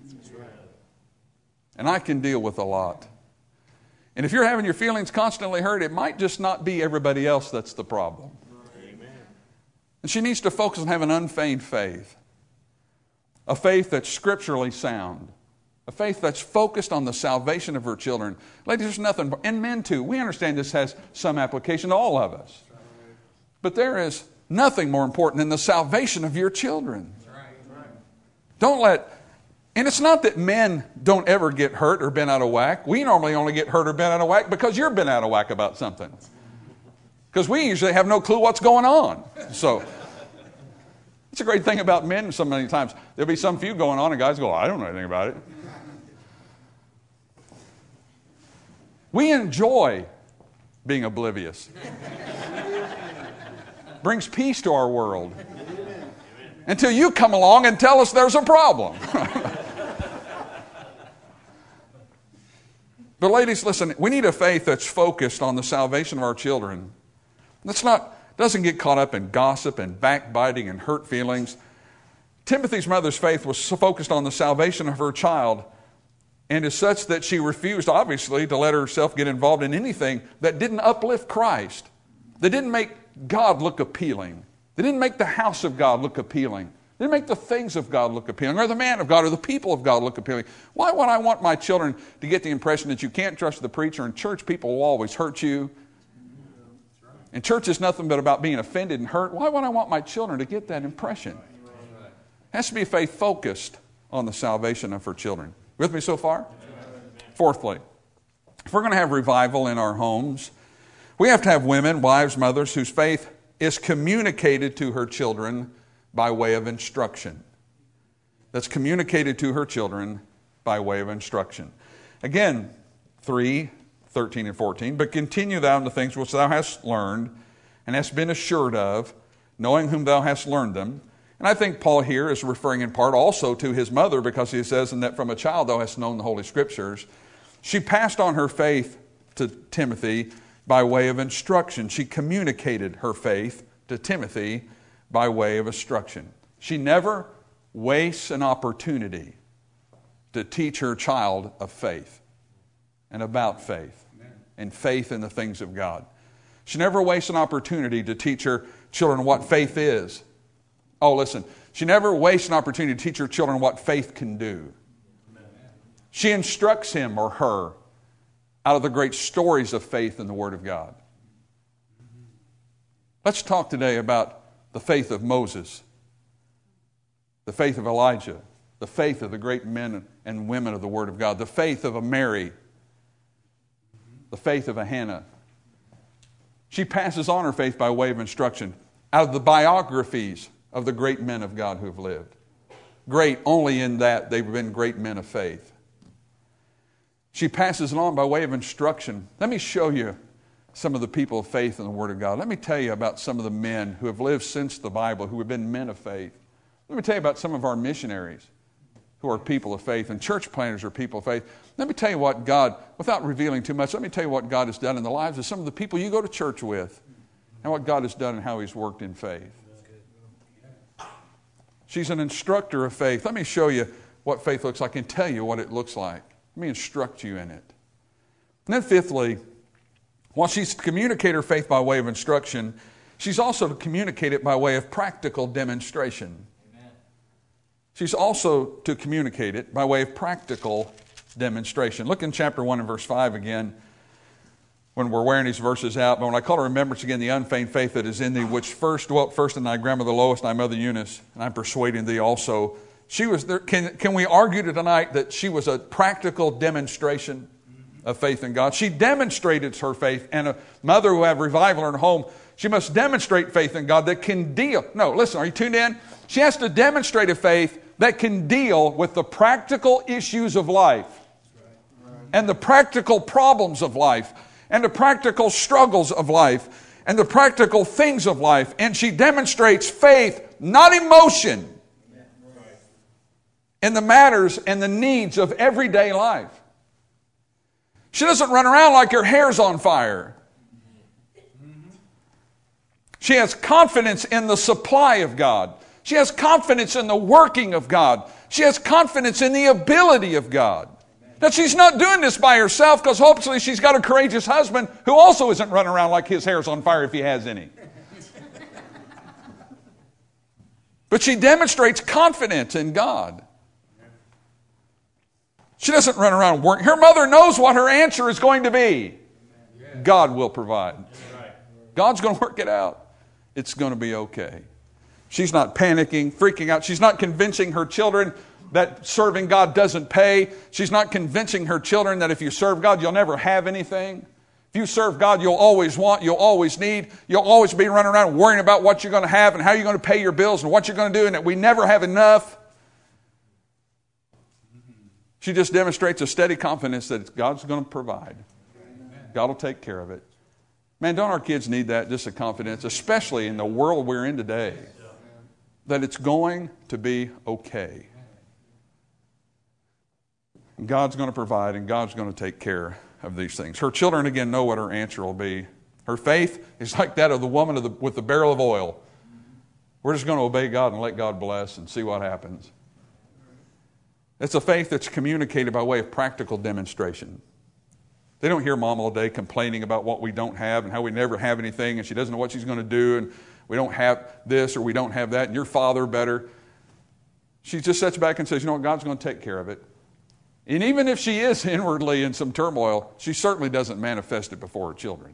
Speaker 3: And I can deal with a lot. And if you're having your feelings constantly hurt, it might just not be everybody else that's the problem. And she needs to focus on having unfeigned faith. A faith that's scripturally sound. A faith that's focused on the salvation of her children. Ladies, there's nothing, and men too. We understand this has some application to all of us. But there is nothing more important than the salvation of your children. Don't let, and it's not that men don't ever get hurt or bent out of whack. We normally only get hurt or bent out of whack because you're bent out of whack about something. Because we usually have no clue what's going on. So, it's a great thing about men so many times. There'll be some feud going on and guys go, I don't know anything about it. We enjoy being oblivious. Brings peace to our world. Until you come along and tell us there's a problem. But ladies, listen, we need a faith that's focused on the salvation of our children. That's not, doesn't get caught up in gossip and backbiting and hurt feelings. Timothy's mother's faith was so focused on the salvation of her child, and is such that she refused, obviously, to let herself get involved in anything that didn't uplift Christ, that didn't make God look appealing, that didn't make the house of God look appealing, that didn't make the things of God look appealing, or the man of God, or the people of God look appealing. Why would I want my children to get the impression that you can't trust the preacher, and church people will always hurt you, and church is nothing but about being offended and hurt? Why would I want my children to get that impression? It has to be a faith focused on the salvation of her children. With me so far? Fourthly, if we're going to have revival in our homes, we have to have women, wives, mothers, whose faith is communicated to her children by way of instruction. That's communicated to her children by way of instruction. Again, three, thirteen and fourteen, but continue thou in the things which thou hast learned and hast been assured of, knowing whom thou hast learned them. And I think Paul here is referring in part also to his mother, because he says, and that from a child thou hast known the Holy Scriptures. She passed on her faith to Timothy by way of instruction. She communicated her faith to Timothy by way of instruction. She never wastes an opportunity to teach her child of faith and about faith and faith in the things of God. She never wastes an opportunity to teach her children what faith is. Oh, listen, she never wastes an opportunity to teach her children what faith can do. She instructs him or her out of the great stories of faith in the Word of God. Let's talk today about the faith of Moses, the faith of Elijah, the faith of the great men and women of the Word of God, the faith of a Mary, the faith of a Hannah. She passes on her faith by way of instruction out of the biographies of the great men of God who have lived. Great only in that they've been great men of faith. She passes it on by way of instruction. Let me show you some of the people of faith in the Word of God. Let me tell you about some of the men who have lived since the Bible, who have been men of faith. Let me tell you about some of our missionaries who are people of faith, and church planters are people of faith. Let me tell you what God, without revealing too much, let me tell you what God has done in the lives of some of the people you go to church with, and what God has done and how He's worked in faith. She's an instructor of faith. Let me show you what faith looks like and tell you what it looks like. Let me instruct you in it. And then fifthly, while she's to communicate her faith by way of instruction, she's also to communicate it by way of practical demonstration. Amen. She's also to communicate it by way of practical demonstration. Look in chapter one and verse five again, when we're wearing these verses out. But when I call to remembrance again the unfeigned faith that is in thee, which first dwelt first in thy grandmother Lois, thy mother Eunice, and I'm persuading thee also. She was there. Can, can we argue tonight that she was a practical demonstration of faith in God? She demonstrated her faith, and a mother who had revival in her home, she must demonstrate faith in God that can deal. No, listen, are you tuned in? She has to demonstrate a faith that can deal with the practical issues of life and the practical problems of life and the practical struggles of life and the practical things of life. And she demonstrates faith, not emotion, in the matters and the needs of everyday life. She doesn't run around like her hair's on fire. She has confidence in the supply of God. She has confidence in the working of God. She has confidence in the ability of God. Now, she's not doing this by herself, because hopefully she's got a courageous husband who also isn't running around like his hair's on fire if he has any. But she demonstrates confidence in God. She doesn't run around worrying. Her mother knows what her answer is going to be. God will provide. God's going to work it out. It's going to be okay. She's not panicking, freaking out. She's not convincing her children that serving God doesn't pay. She's not convincing her children that if you serve God, you'll never have anything. If you serve God, you'll always want, you'll always need, you'll always be running around worrying about what you're going to have and how you're going to pay your bills and what you're going to do, and that we never have enough. She just demonstrates a steady confidence that God's going to provide. God will take care of it. Man, don't our kids need that, just a confidence, especially in the world we're in today, that it's going to be okay. God's going to provide, and God's going to take care of these things. Her children, again, know what her answer will be. Her faith is like that of the woman of the, with the barrel of oil. We're just going to obey God and let God bless and see what happens. It's a faith that's communicated by way of practical demonstration. They don't hear Mom all day complaining about what we don't have and how we never have anything and she doesn't know what she's going to do and we don't have this or we don't have that and your father better. She just sits back and says, you know what, God's going to take care of it. And even if she is inwardly in some turmoil, she certainly doesn't manifest it before her children.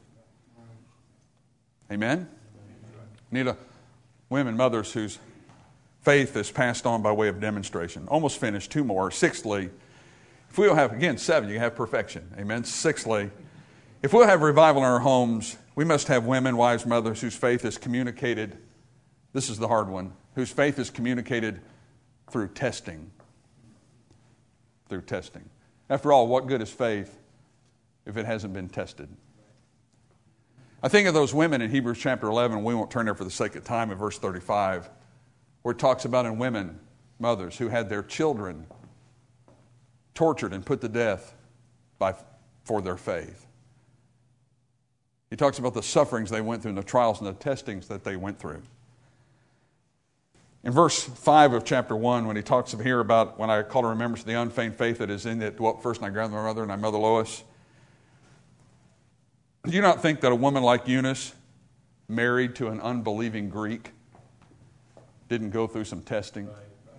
Speaker 3: Amen? Need a women, mothers whose faith is passed on by way of demonstration. Almost finished. Two more. Sixthly, if we'll have, again, seven, you have perfection. Amen? Sixthly, if we'll have revival in our homes, we must have women, wives, mothers whose faith is communicated. This is the hard one. Whose faith is communicated through testing. Through testing. After all, what good is faith if it hasn't been tested? I think of those women in Hebrews chapter eleven, we won't turn there for the sake of time, in verse thirty-five, where it talks about in women, mothers, who had their children tortured and put to death by, for their faith. He talks about the sufferings they went through and the trials and the testings that they went through. In verse five of chapter one, when he talks here about when I call to remembrance the unfeigned faith that is in it, dwelt first my grandmother and my mother Lois. Do you not think that a woman like Eunice, married to an unbelieving Greek, didn't go through some testing?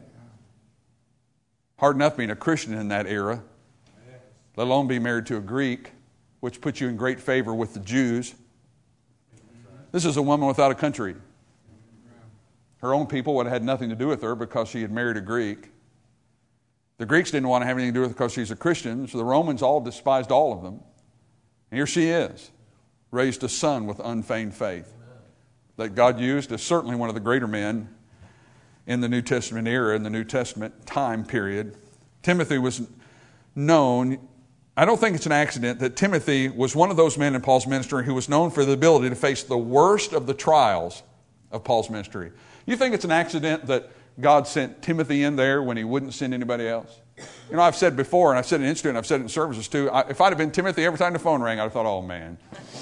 Speaker 3: Hard enough being a Christian in that era, let alone be married to a Greek, which puts you in great favor with the Jews. This is a woman without a country. Her own people would have had nothing to do with her because she had married a Greek. The Greeks didn't want to have anything to do with her because she's a Christian, so the Romans all despised all of them. And here she is, raised a son with unfeigned faith that God used as certainly one of the greater men in the New Testament era, in the New Testament time period. Timothy was known, I don't think it's an accident that Timothy was one of those men in Paul's ministry who was known for the ability to face the worst of the trials of Paul's ministry. You think it's an accident that God sent Timothy in there when he wouldn't send anybody else? You know, I've said before, and I've said it in Institute, and I've said it in services too, I, if I'd have been Timothy every time the phone rang, I'd have thought, oh man,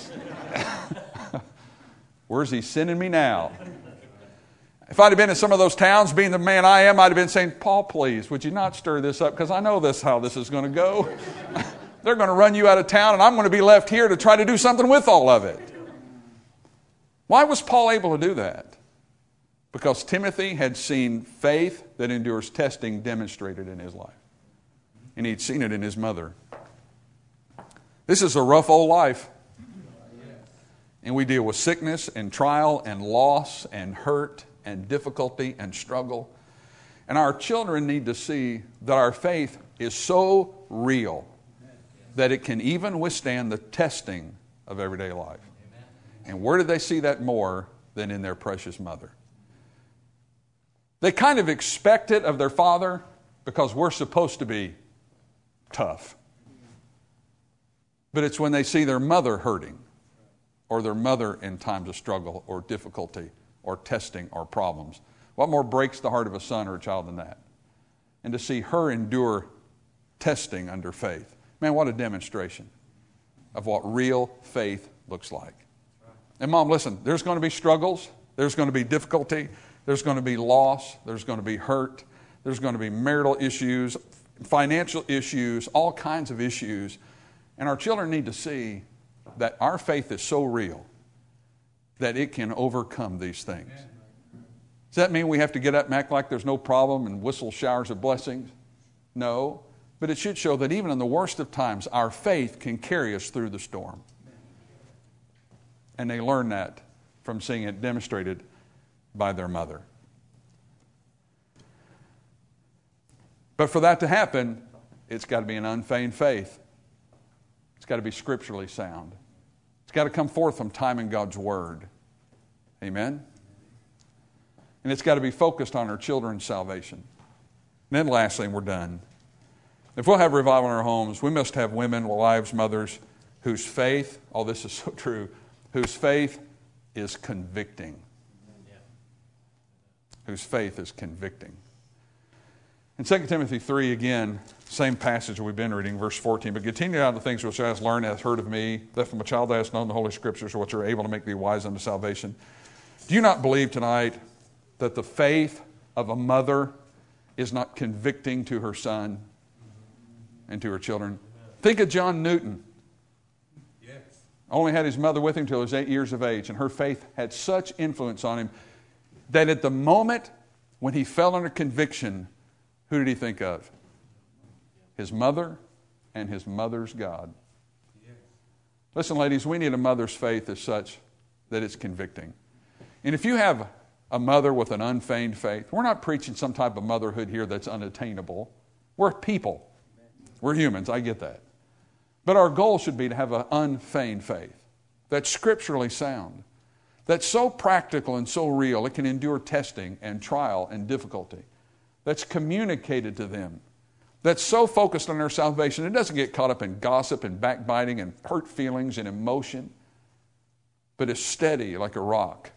Speaker 3: where's he sending me now? If I'd have been in some of those towns, being the man I am, I'd have been saying, Paul, please, would you not stir this up? Because I know this how this is going to go. They're going to run you out of town, and I'm going to be left here to try to do something with all of it. Why was Paul able to do that? Because Timothy had seen faith that endures testing demonstrated in his life. And he'd seen it in his mother. This is a rough old life. And we deal with sickness and trial and loss and hurt and difficulty and struggle. And our children need to see that our faith is so real that it can even withstand the testing of everyday life. And where did they see that more than in their precious mother? They kind of expect it of their father because we're supposed to be tough. But it's when they see their mother hurting or their mother in times of struggle or difficulty or testing or problems. What more breaks the heart of a son or a child than that? And to see her endure testing under faith. Man, what a demonstration of what real faith looks like. And Mom, listen, there's going to be struggles. There's going to be difficulty. There's going to be loss. There's going to be hurt. There's going to be marital issues, financial issues, all kinds of issues. And our children need to see that our faith is so real that it can overcome these things. Does that mean we have to get up and act like there's no problem and whistle showers of blessings? No. But it should show that even in the worst of times, our faith can carry us through the storm. And they learn that from seeing it demonstrated by their mother. But for that to happen, it's got to be an unfeigned faith. It's got to be scripturally sound. It's got to come forth from time in God's Word. Amen? And it's got to be focused on our children's salvation. And then lastly, and we're done. If we'll have revival in our homes, we must have women, wives, mothers, whose faith, oh, this is so true, whose faith is convicting. Whose faith is convicting. In Second Timothy three, again, same passage we've been reading, verse fourteen. But continue on the things which thou hast learned, hast heard of me, that from a child thou hast known the Holy Scriptures, which are able to make thee wise unto salvation. Do you not believe tonight that the faith of a mother is not convicting to her son and to her children? Think of John Newton.
Speaker 5: Yes.
Speaker 3: Only had his mother with him till he was eight years of age, and her faith had such influence on him that at the moment when he fell under conviction, who did he think of? His mother and his mother's God.
Speaker 5: Yes.
Speaker 3: Listen, ladies, we need a mother's faith as such that it's convicting. And if you have a mother with an unfeigned faith, we're not preaching some type of motherhood here that's unattainable. We're people. We're humans, I get that. But our goal should be to have an unfeigned faith that's scripturally sound, that's so practical and so real it can endure testing and trial and difficulty, that's communicated to them, that's so focused on their salvation it doesn't get caught up in gossip and backbiting and hurt feelings and emotion, but is steady like a rock.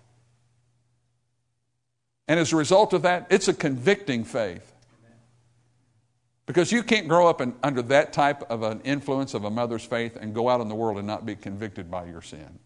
Speaker 3: And as a result of that, it's a convicting faith. Because you can't grow up in, under that type of an influence of a mother's faith and go out in the world and not be convicted by your sin.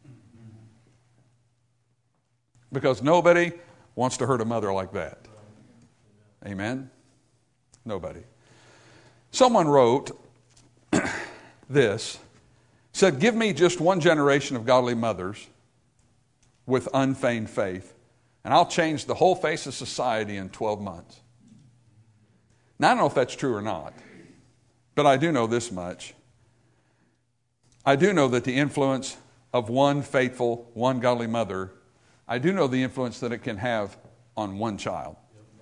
Speaker 3: Because nobody wants to hurt a mother like that. Amen? Nobody. Someone wrote this, said, give me just one generation of godly mothers with unfeigned faith, and I'll change the whole face of society in twelve months. Now, I don't know if that's true or not, but I do know this much. I do know that the influence of one faithful, one godly mother, I do know the influence that it can have on one child,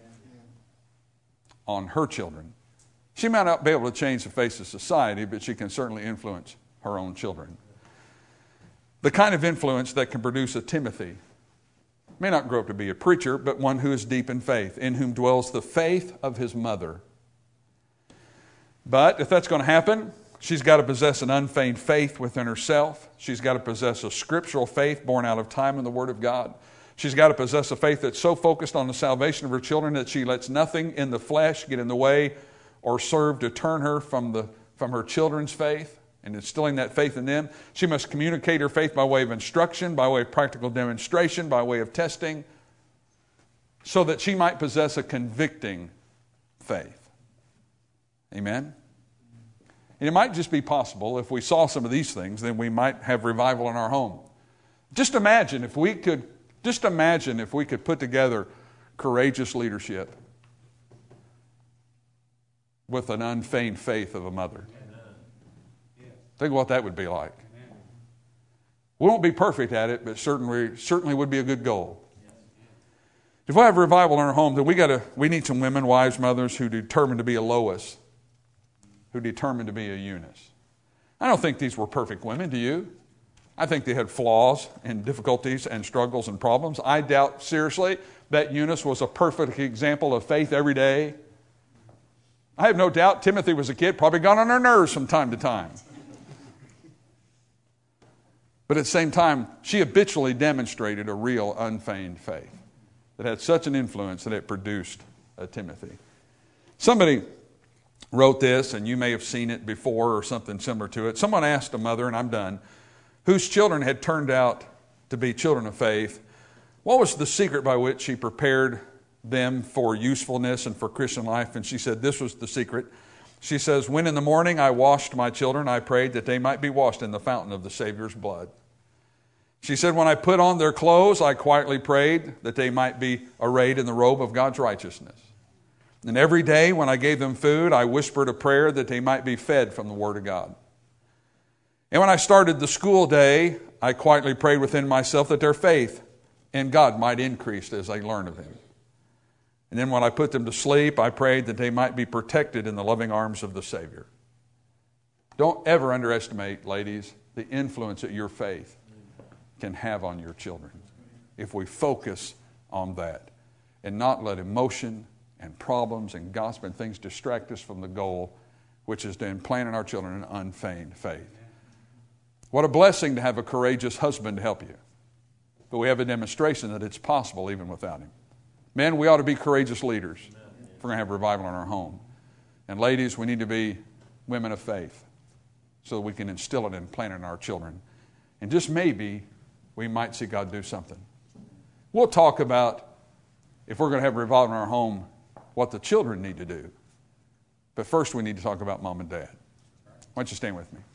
Speaker 3: on her children. She might not be able to change the face of society, but she can certainly influence her own children. The kind of influence that can produce a Timothy may not grow up to be a preacher, but one who is deep in faith, in whom dwells the faith of his mother. But if that's going to happen, she's got to possess an unfeigned faith within herself. She's got to possess a scriptural faith born out of time in the Word of God. She's got to possess a faith that's so focused on the salvation of her children that she lets nothing in the flesh get in the way or serve to turn her from the from her children's faith and instilling that faith in them. She must communicate her faith by way of instruction, by way of practical demonstration, by way of testing, so that she might possess a convicting faith. Amen? And it might just be possible, if we saw some of these things, then we might have revival in our home. Just imagine if we could, just imagine if we could put together courageous leadership with an unfeigned faith of a mother. Think what that would be like. We won't be perfect at it, but certainly, certainly would be a good goal. If we have revival in our home, then we got to. We need some women, wives, mothers who determined to be a Lois, who determined to be a Eunice. I don't think these were perfect women. Do you? I think they had flaws and difficulties and struggles and problems. I doubt seriously that Eunice was a perfect example of faith every day. I have no doubt Timothy was a kid, probably got on her nerves from time to time. But at the same time, she habitually demonstrated a real unfeigned faith that had such an influence that it produced a Timothy. Somebody wrote this, and you may have seen it before or something similar to it. Someone asked a mother, and I'm done, whose children had turned out to be children of faith, what was the secret by which she prepared them for usefulness and for Christian life? And she said this was the secret. She says, when in the morning I washed my children, I prayed that they might be washed in the fountain of the Savior's blood. She said, when I put on their clothes, I quietly prayed that they might be arrayed in the robe of God's righteousness. And every day when I gave them food, I whispered a prayer that they might be fed from the Word of God. And when I started the school day, I quietly prayed within myself that their faith in God might increase as they learn of Him. And then when I put them to sleep, I prayed that they might be protected in the loving arms of the Savior. Don't ever underestimate, ladies, the influence that your faith can have on your children if we focus on that and not let emotion and problems and gossip and things distract us from the goal, which is to implant in our children an unfeigned faith. What a blessing to have a courageous husband to help you. But we have a demonstration that it's possible even without him. Men, we ought to be courageous leaders if we're going to have revival in our home. And ladies, we need to be women of faith so that we can instill it and plant it in our children. And just maybe we might see God do something. We'll talk about if we're going to have revival in our home, what the children need to do. But first we need to talk about mom and dad. Why don't you stand with me?